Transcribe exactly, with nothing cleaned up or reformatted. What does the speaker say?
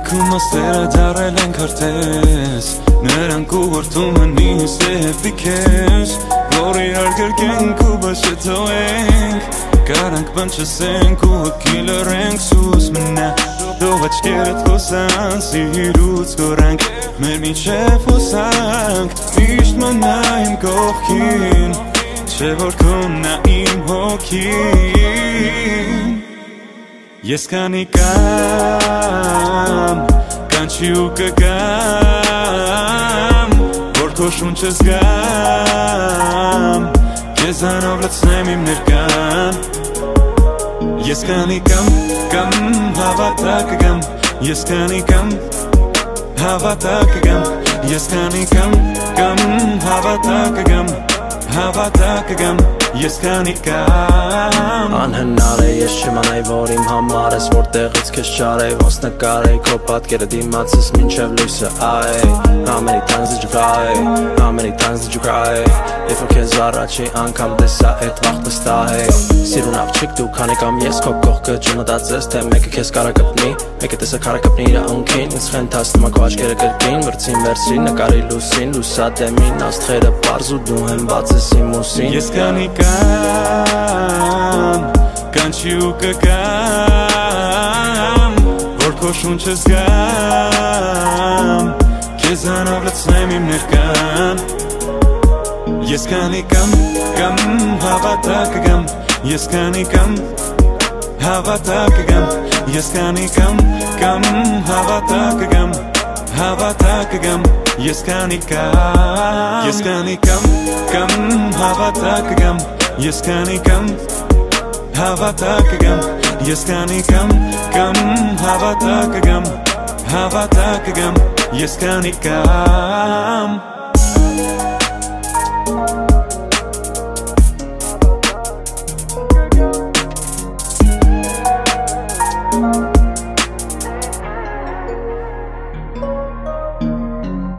Kumastera darelen kartes Neran kuvartumen nise epikes Gori argergen kubashetoeng Karank banchasen kuakilering sus mena Dovach keret fosan siruts gorank Mermi chefosank Isht manaim kochkin Chevor kona im hokin Yes kanikam Kanchiuka gam Vorto shunches gam Kezanov letsnemim nerkan Yes kanikam Kam havatak gam Yes kanikam Havatak gam Yes kanikam Kam havatak gam Havatak gam Ես քանի կամ Անհնար է ես չիմանայի որ իմ համար ես որտեղից քեզ չարեի ոնց նկարեի քո պատկերը դիմացս մինչև լույսը այ How many times did you cry How many times did you cry If I քեզ առաջի անգամ տեսա այդ վաղ տստահեի Սիրուն աղջիկ դու քանի կամ ես քո կողքը չմտածես թե մեկը քեզ կարա կպնի Մեկը տեսա կարա կպնի իր անկին ինձ խենթացնում ա քո աչքերը կրկին Վրձին վերցրի նկարի լուսին լուսադեմին աստղերը պարզ ու դու հենված ես իմ ուսին Ես քանի Kam Kanchiuka gam Vorko shunches gam Kezanov letsnemim nerkan Yes kanikam Kam havatak gam Yes kanikam Havatak gam Yes kanikam Kam havatak gam Havatak gam Yes kanikam Yes kanikam Kam havatak gam Yes kanikam Havatak gam Yes kanikam Kam havatak gam Havatak gam Yes kanikam